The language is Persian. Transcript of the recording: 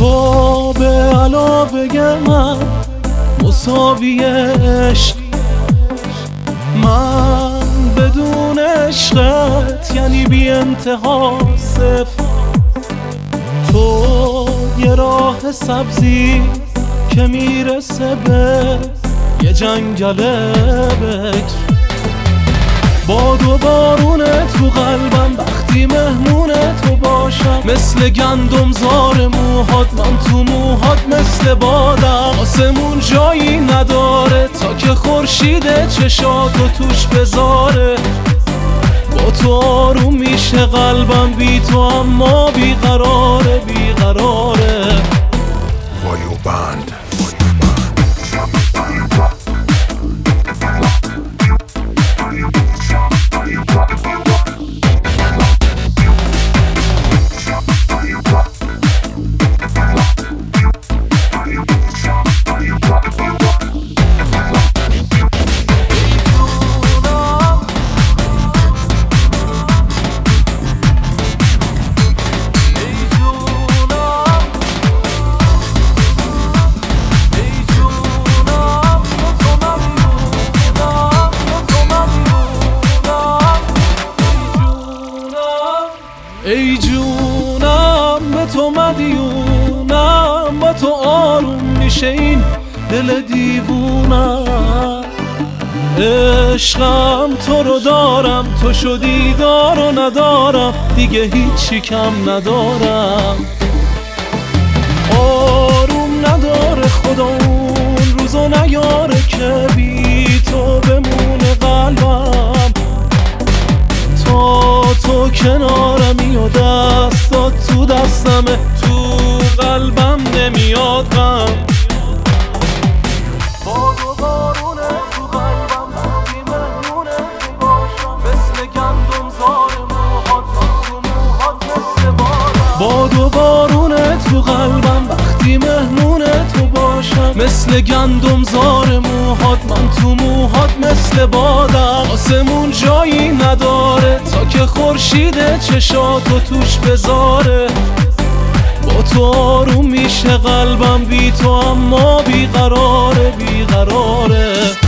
تو به علاوه من مساوی عشق، من بدون عشقت یعنی بی انتها صفر. تو یه راه سبزی که میرسه به یه جنگل بکر. باد و بارونه تو قلبم وقتی مهمون تو باشم، مثل گندم زار موهات من تو موهات مثل بادم. آسمون جایی نداره تا که خورشید چشاتو توش بذاره. با تو آروم میشه قلبم، بی تو اما بیقراره بیقراره. وایو بند ای جونم به تو مدیونم، با تو آروم میشه این دل دیوونم. عشقم تو رو دارم، تو شدی دار و ندارم، دیگه هیچی کم ندارم. آروم نداره خدا اون روزو نیاره که بی تو بمونه قلبم. تو کنارمی و دستات تو دستمه، تو قلبم نمیاد غم. باد و بارونه تو قلبم وقتی مهمونه تو باشم، مثل گندم زار موهات من تو موهات مثل بادم. باد و بارونه تو قلبم وقتی مهمونه تو باشم، مثل گندم زار موهات من تو موهات مثل بادم. آسمون جایی نداره تا که خورشید چشاتو توش بذاره. با تو آروم میشه قلبم، بی تو اما بیقراره بیقراره.